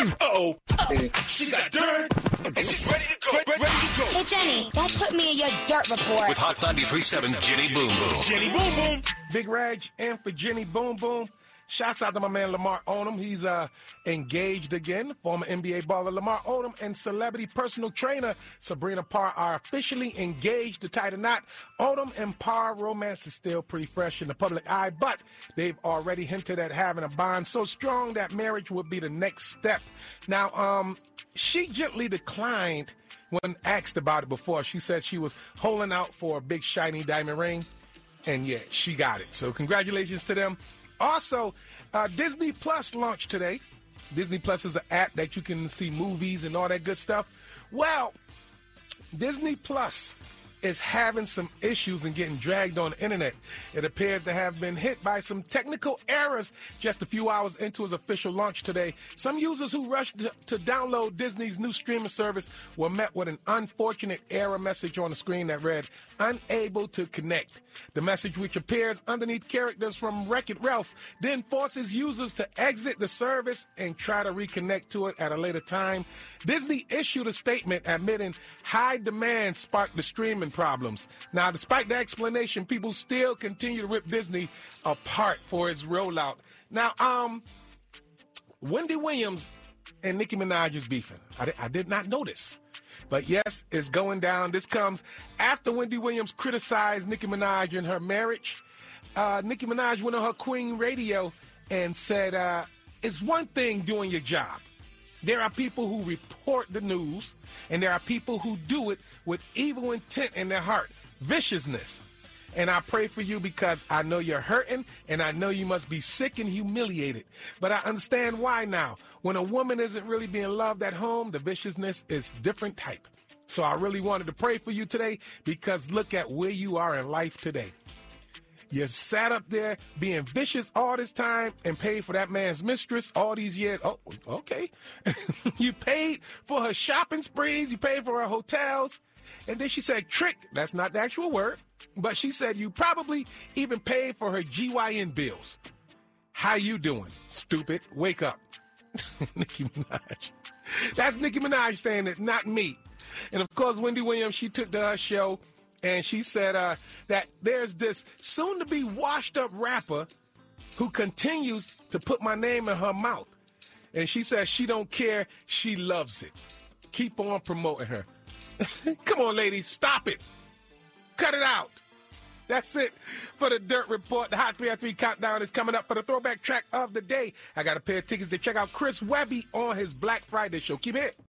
Uh-oh. She got dirt, and she's ready to go. Ready to go. Hey, Jenny, don't put me in your dirt report. With Hot 93.7 Jenny Boom Boom. Jenny Boom Boom. Big Reg and for Jenny Boom Boom. Shouts out to my man Lamar Odom. He's engaged again. Former NBA baller Lamar Odom and celebrity personal trainer Sabrina Parr are officially engaged to tie the knot. Odom and Parr romance is still pretty fresh in the public eye, but they've already hinted at having a bond so strong that marriage would be the next step. Now, she gently declined when asked about it before. She said she was holding out for a big shiny diamond ring, and yeah, she got it. So congratulations to them. Also, Disney Plus launched today. Disney Plus is an app that you can see movies and all that good stuff. Well, Disney Plus is having some issues and getting dragged on the internet. It appears to have been hit by some technical errors just a few hours into its official launch today. Some users who rushed to download Disney's new streaming service were met with an unfortunate error message on the screen that read, "Unable to connect." The message, which appears underneath characters from Wreck-It Ralph, then forces users to exit the service and try to reconnect to it at a later time. Disney issued a statement admitting high demand sparked the streaming problems. Now, despite the explanation, people still continue to rip Disney apart for its rollout. Now, Wendy Williams and Nicki Minaj is beefing. I did not know this. But yes, it's going down. This comes after Wendy Williams criticized Nicki Minaj and her marriage. Nicki Minaj went on her Queen radio and said, it's one thing doing your job. There are people who report the news, and there are people who do it with evil intent in their heart, viciousness. And I pray for you because I know you're hurting, and I know you must be sick and humiliated. But I understand why now. When a woman isn't really being loved at home, the viciousness is different type. So I really wanted to pray for you today because look at where you are in life today. You sat up there being vicious all this time and paid for that man's mistress all these years. Oh, okay. You paid for her shopping sprees. You paid for her hotels. And then she said trick. That's not the actual word. But she said you probably even paid for her GYN bills. How you doing, stupid? Wake up. Nicki Minaj. That's Nicki Minaj saying it, not me. And, of course, Wendy Williams, she took to her show, and she said that there's this soon-to-be washed-up rapper who continues to put my name in her mouth. And she says she don't care. She loves it. Keep on promoting her. Come on, ladies. Stop it. Cut it out. That's it for the Dirt Report. The Hot 3 Countdown is coming up for the throwback track of the day. I got a pair of tickets to check out Chris Webby on his Black Friday show. Keep it.